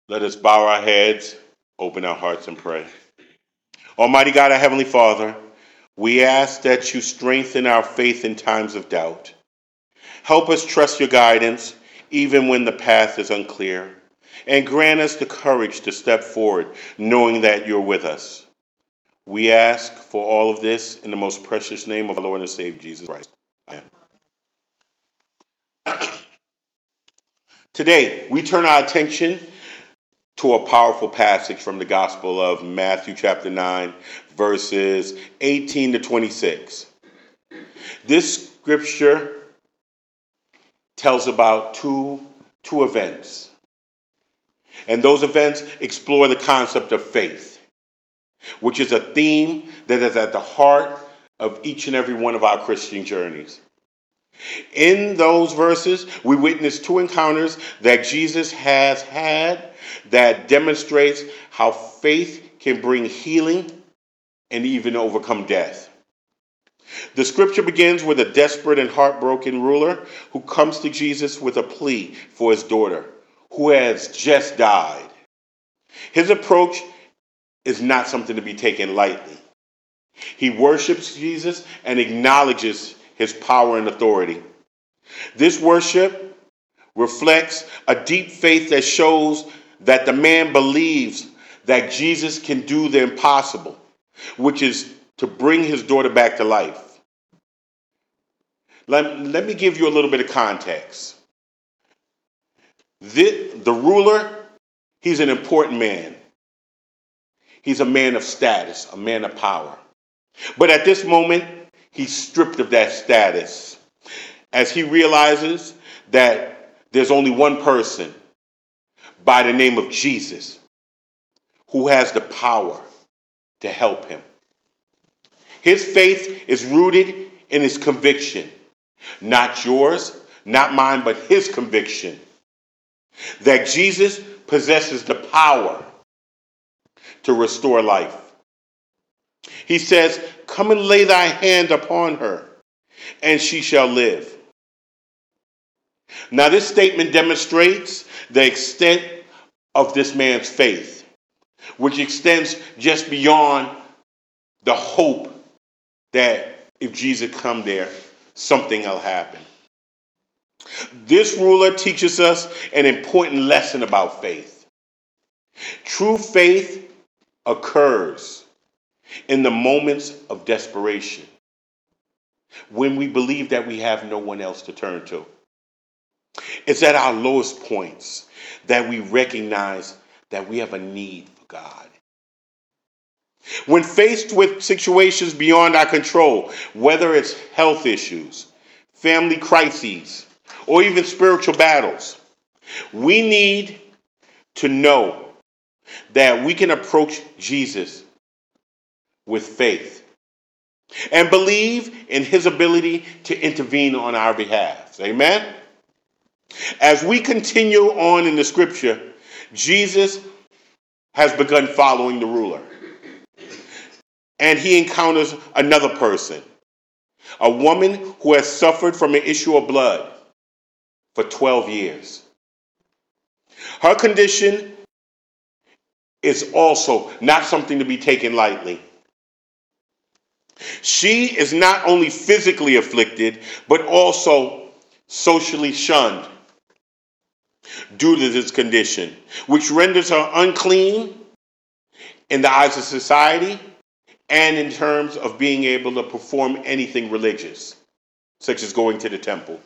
Let us bow our heads, open our hearts, and pray. Almighty God, our Heavenly Father, we ask that you strengthen our faith in times of doubt. Help us trust your guidance even when the path is unclear, and grant us the courage to step forward knowing that you're with us. We ask for all of this in the most precious name of our Lord and Savior, Jesus Christ. Amen. Today, we turn our attention to a powerful passage from the Gospel of Matthew chapter 9, verses 18 to 26. This scripture tells about two events. And those events explore the concept of faith, which is a theme that is at the heart of each and every one of our Christian journeys. In those verses, we witness two encounters that Jesus has had that demonstrates how faith can bring healing and even overcome death. The scripture begins with a desperate and heartbroken ruler who comes to Jesus with a plea for his daughter, who has just died. His approach is not something to be taken lightly. He worships Jesus and acknowledges his power and authority. This worship reflects a deep faith that shows that the man believes that Jesus can do the impossible, which is to bring his daughter back to life. Let me give you a little bit of context. The ruler, he's an important man. He's a man of status, a man of power. But at this moment, he's stripped of that status as he realizes that there's only one person by the name of Jesus who has the power to help him. His faith is rooted in his conviction, not yours, not mine, but his conviction that Jesus possesses the power to restore life. He says, "Come and lay thy hand upon her, and she shall live." Now, this statement demonstrates the extent of this man's faith, which extends just beyond the hope that if Jesus come there, something will happen. This ruler teaches us an important lesson about faith. True faith occurs in the moments of desperation, when we believe that we have no one else to turn to. It's at our lowest points that we recognize that we have a need for God. When faced with situations beyond our control, whether it's health issues, family crises, or even spiritual battles, we need to know that we can approach Jesus with faith and believe in his ability to intervene on our behalf. Amen? As we continue on in the scripture, Jesus has begun following the ruler. And he encounters another person, a woman who has suffered from an issue of blood for 12 years. Her condition is also not something to be taken lightly. She is not only physically afflicted, but also socially shunned due to this condition, which renders her unclean in the eyes of society and in terms of being able to perform anything religious, such as going to the temple.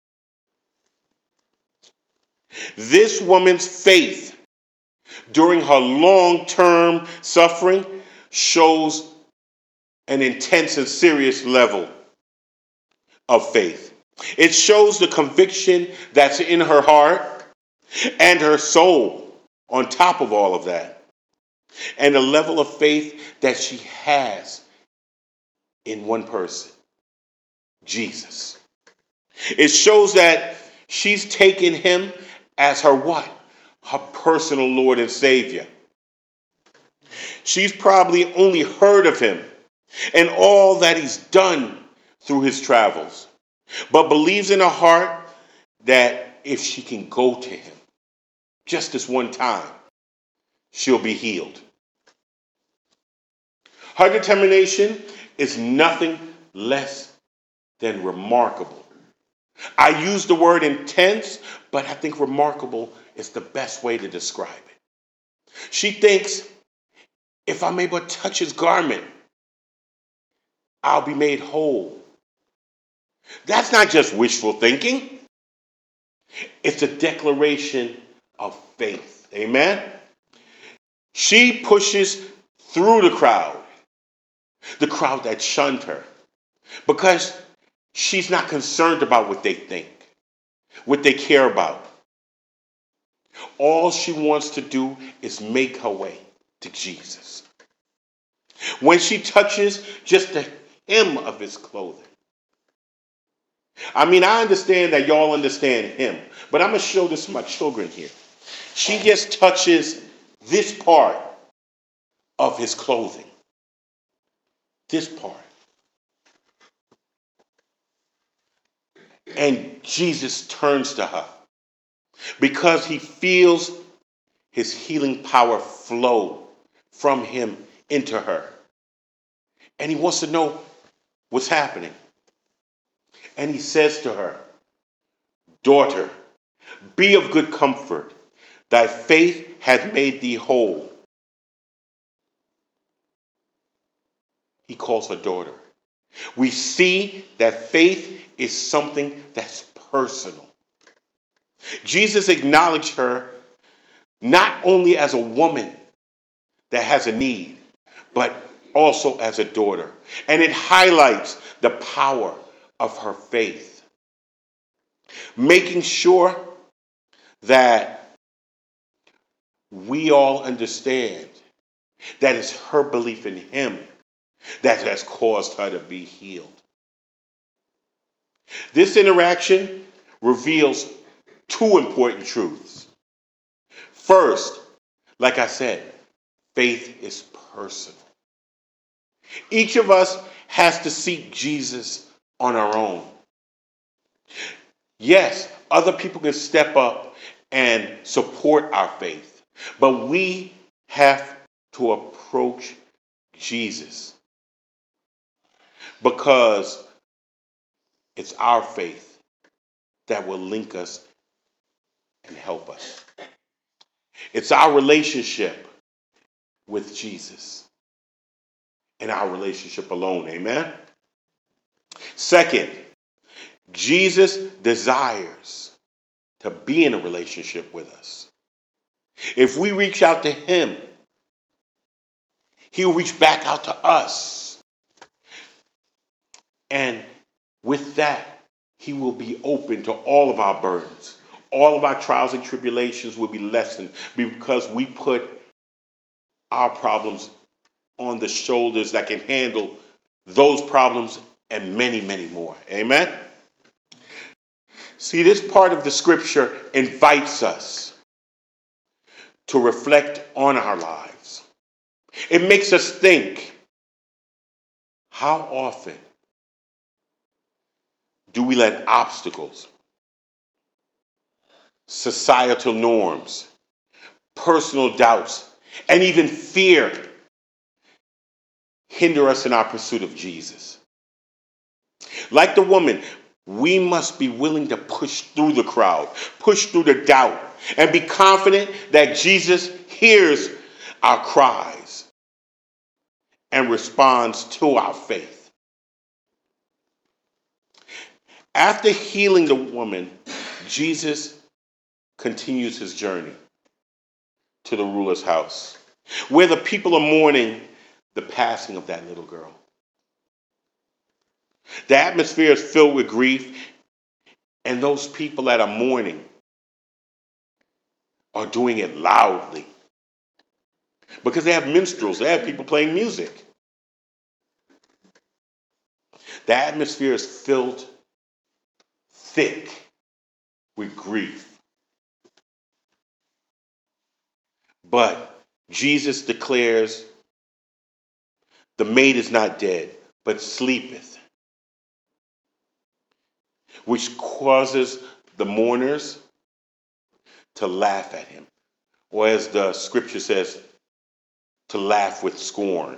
This woman's faith during her long-term suffering shows an intense and serious level of faith. It shows the conviction that's in her heart and her soul on top of all of that, and the level of faith that she has in one person, Jesus. It shows that she's taken him as her what? Her personal Lord and Savior. She's probably only heard of him and all that he's done through his travels, but believes in her heart that if she can go to him just this one time, she'll be healed. Her determination is nothing less than remarkable. I use the word intense, but I think remarkable is the best way to describe it. She thinks, if I'm able to touch his garment, I'll be made whole. That's not just wishful thinking. It's a declaration of faith. Amen? She pushes through the crowd that shunned her, because she's not concerned about what they think, what they care about. All she wants to do is make her way to Jesus. When she touches just the hem of his clothing. I mean, I understand that y'all understand him, but I'm going to show this to my children here. She just touches this part of his clothing. This part. And Jesus turns to her because he feels his healing power flow from him into her. And he wants to know what's happening. And he says to her, "Daughter, be of good comfort. Thy faith hath made thee whole." He calls her daughter. We see that faith is something that's personal. Jesus acknowledged her not only as a woman that has a need, but also as a daughter. And it highlights the power of her faith, making sure that we all understand that it's her belief in him that has caused her to be healed. This interaction reveals two important truths. First, like I said, faith is personal. Each of us has to seek Jesus on our own. Yes, other people can step up and support our faith, but we have to approach Jesus because it's our faith that will link us and help us. It's our relationship with Jesus and our relationship alone. Amen? Second, Jesus desires to be in a relationship with us. If we reach out to him, he'll reach back out to us. And with that, he will be open to all of our burdens. All of our trials and tribulations will be lessened because we put our problems on the shoulders that can handle those problems and many, many more. Amen? See, this part of the scripture invites us to reflect on our lives. It makes us think, how often do we let obstacles, societal norms, personal doubts, and even fear hinder us in our pursuit of Jesus? Like the woman, we must be willing to push through the crowd, push through the doubt, and be confident that Jesus hears our cries and responds to our faith. After healing the woman, Jesus continues his journey to the ruler's house, where the people are mourning the passing of that little girl. The atmosphere is filled with grief, and those people that are mourning are doing it loudly because they have minstrels, they have people playing music. The atmosphere is filled thick with grief. But Jesus declares, the maid is not dead, but sleepeth, which causes the mourners to laugh at him. or as the scripture says, to laugh with scorn.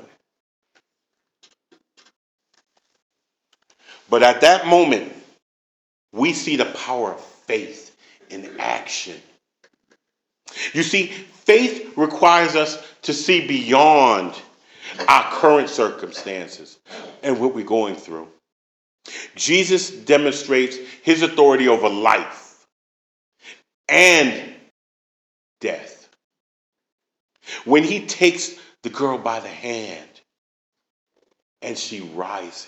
But at that moment, we see the power of faith in action. You see, faith requires us to see beyond our current circumstances and what we're going through. Jesus demonstrates his authority over life and death when he takes the girl by the hand and she rises.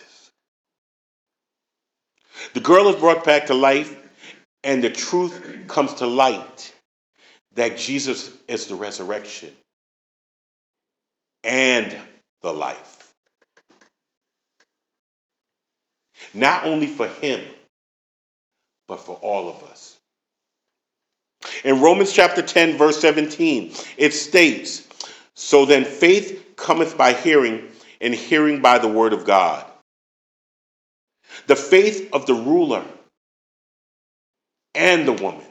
The girl is brought back to life, and the truth comes to light that Jesus is the resurrection and the life. Not only for him, but for all of us. In Romans chapter 10, verse 17, it states, "So then faith cometh by hearing, and hearing by the word of God." The faith of the ruler and the woman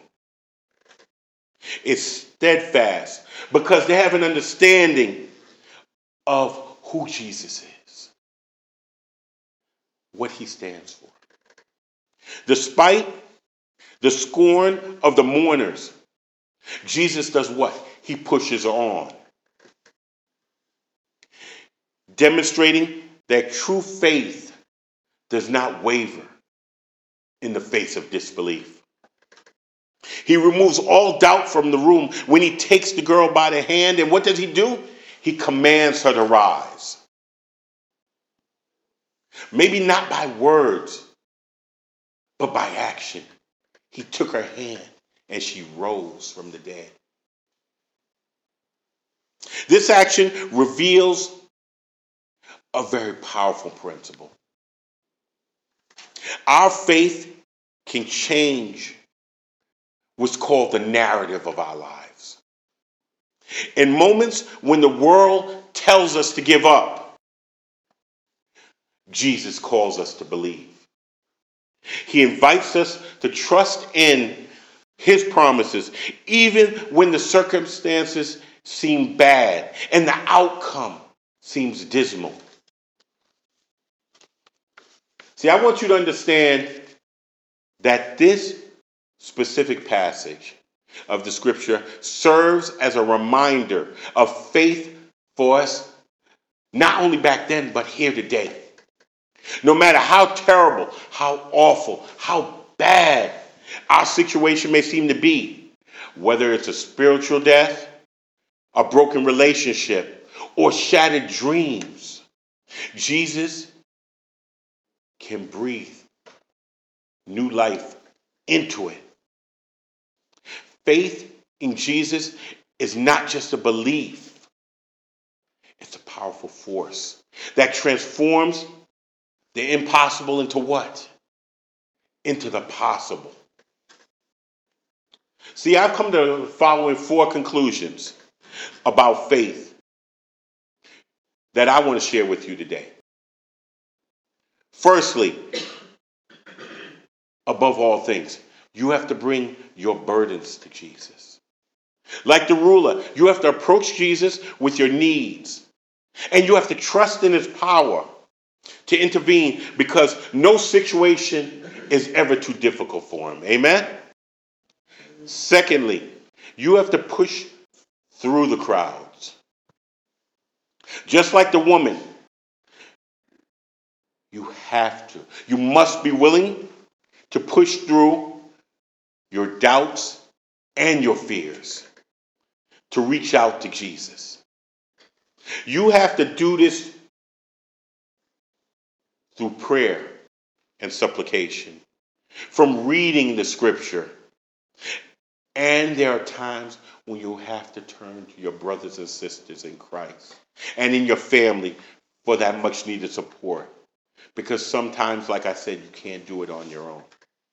is steadfast because they have an understanding of who Jesus is, what he stands for. Despite the scorn of the mourners, Jesus does what? He pushes on, demonstrating that true faith does not waver in the face of disbelief. He removes all doubt from the room when he takes the girl by the hand, and what does he do? He commands her to rise. Maybe not by words, but by action. He took her hand and she rose from the dead. This action reveals a very powerful principle. Our faith can change what's called the narrative of our lives. In moments when the world tells us to give up, Jesus calls us to believe. He invites us to trust in his promises, even when the circumstances seem bad and the outcome seems dismal. See, I want you to understand that this specific passage of the scripture serves as a reminder of faith for us, not only back then, but here today. No matter how terrible, how awful, how bad our situation may seem to be, whether it's a spiritual death, a broken relationship, or shattered dreams, Jesus can breathe new life into it. Faith in Jesus is not just a belief, it's a powerful force that transforms the impossible into what? Into the possible. See, I've come to the following 4 conclusions about faith that I want to share with you today. Firstly, above all things, you have to bring your burdens to Jesus. Like the ruler, you have to approach Jesus with your needs. And you have to trust in his power to intervene because no situation is ever too difficult for him. Amen? Secondly, you have to push through the crowds. Just like the woman, you have to. You must be willing to push through your doubts and your fears to reach out to Jesus. You have to do this through prayer and supplication, from reading the scripture. And there are times when you have to turn to your brothers and sisters in Christ and in your family for that much needed support. Because sometimes, like I said, you can't do it on your own.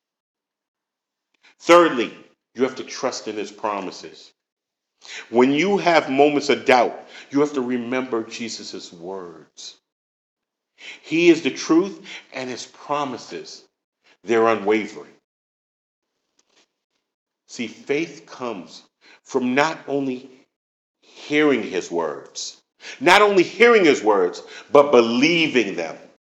Thirdly, you have to trust in his promises. When you have moments of doubt, you have to remember Jesus' words. He is the truth, and his promises, they're unwavering. See, faith comes from not only hearing his words, but believing them.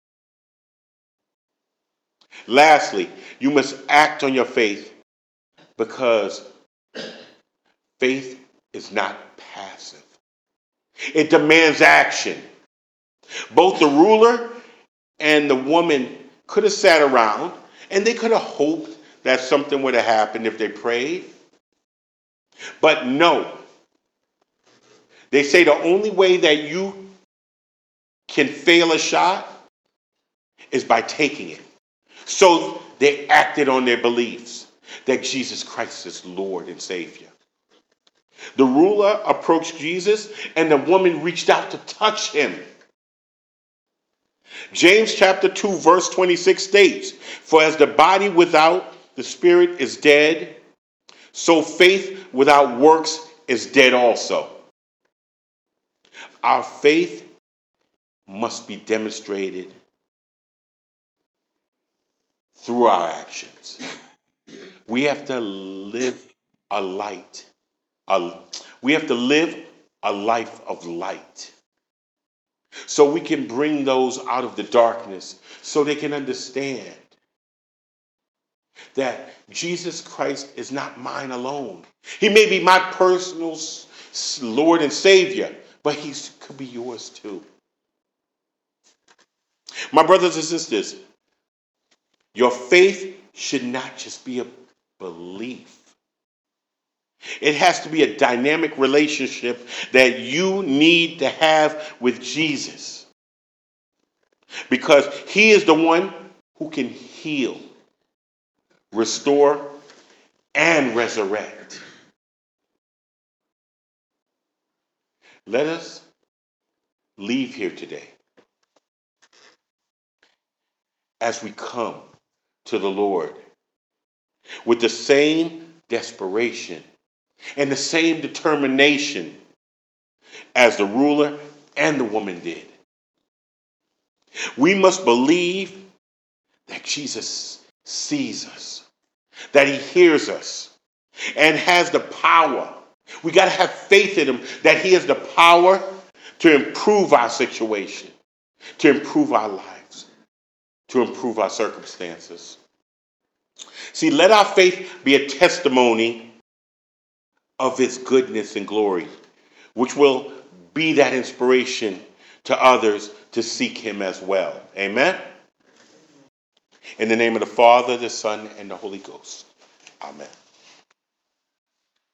Lastly, you must act on your faith because faith is not passive. It demands action. Both the ruler and the woman could have sat around and they could have hoped that something would have happened if they prayed. But no. They say the only way that you can fail a shot is by taking it. So they acted on their beliefs that Jesus Christ is Lord and Savior. The ruler approached Jesus and the woman reached out to touch him. James chapter 2 verse 26 states, "For as the body without the spirit is dead, so faith without works is dead also." Our faith must be demonstrated through our actions. We have to live a light. We have to live a life of light. So we can bring those out of the darkness so they can understand that Jesus Christ is not mine alone. He may be my personal Lord and Savior, but he could be yours too. My brothers and sisters, your faith should not just be a belief. It has to be a dynamic relationship that you need to have with Jesus. Because he is the one who can heal, restore, and resurrect. Let us leave here today as we come to the Lord with the same desperation and the same determination as the ruler and the woman did. We must believe that Jesus sees us, that he hears us, and has the power. We got to have faith in him that he has the power to improve our situation, to improve our lives, to improve our circumstances. See, let our faith be a testimony of his goodness and glory, which will be that inspiration to others to seek him as well. Amen? In the name of the Father, the Son, and the Holy Ghost. Amen.